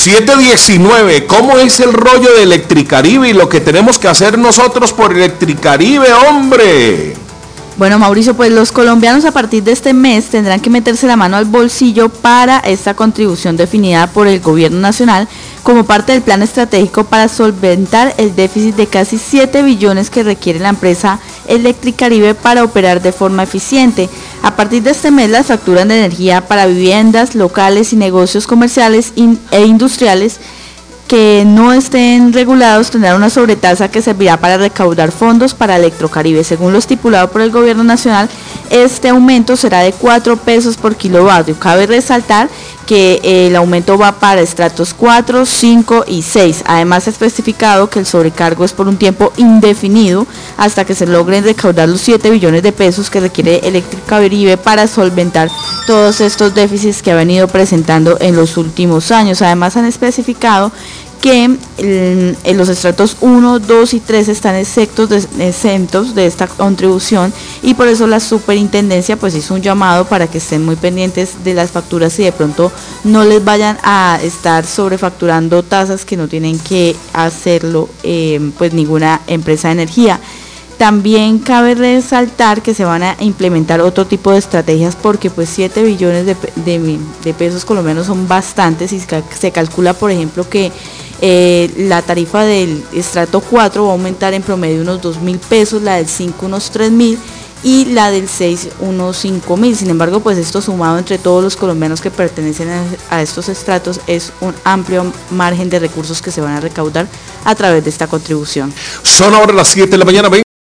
719, ¿cómo es el rollo de Electricaribe y lo que tenemos que hacer nosotros por Electricaribe, hombre? Bueno, Mauricio, pues los colombianos a partir de este mes tendrán que meterse la mano al bolsillo para esta contribución definida por el gobierno nacional como parte del plan estratégico para solventar el déficit de casi 7 billones que requiere la empresa Electricaribe para operar de forma eficiente. A partir de este mes, las facturas de energía para viviendas, locales y negocios comerciales e industriales que no estén regulados tendrán una sobretasa que servirá para recaudar fondos para Electricaribe. Según lo estipulado por el gobierno nacional, este aumento será de 4 pesos por kilovatio. Cabe resaltar que el aumento va para estratos 4, 5 y 6. Además, se ha especificado que el sobrecargo es por un tiempo indefinido hasta que se logren recaudar los 7 billones de pesos que requiere Electricaribe para solventar todos estos déficits que ha venido presentando en los últimos años. Además, han especificado que en los estratos 1, 2 y 3 están exentos de esta contribución, y por eso la superintendencia pues hizo un llamado para que estén muy pendientes de las facturas y de pronto no les vayan a estar sobrefacturando tasas que no tienen que hacerlo pues ninguna empresa de energía. También cabe resaltar que se van a implementar otro tipo de estrategias porque pues 7 billones de pesos colombianos son bastantes, y se calcula, por ejemplo, que la tarifa del estrato 4 va a aumentar en promedio unos 2.000 pesos, la del 5 unos 3.000 y la del 6 unos 5.000. Sin embargo, pues esto sumado entre todos los colombianos que pertenecen a estos estratos es un amplio margen de recursos que se van a recaudar a través de esta contribución. Son ahora las 7 de la mañana.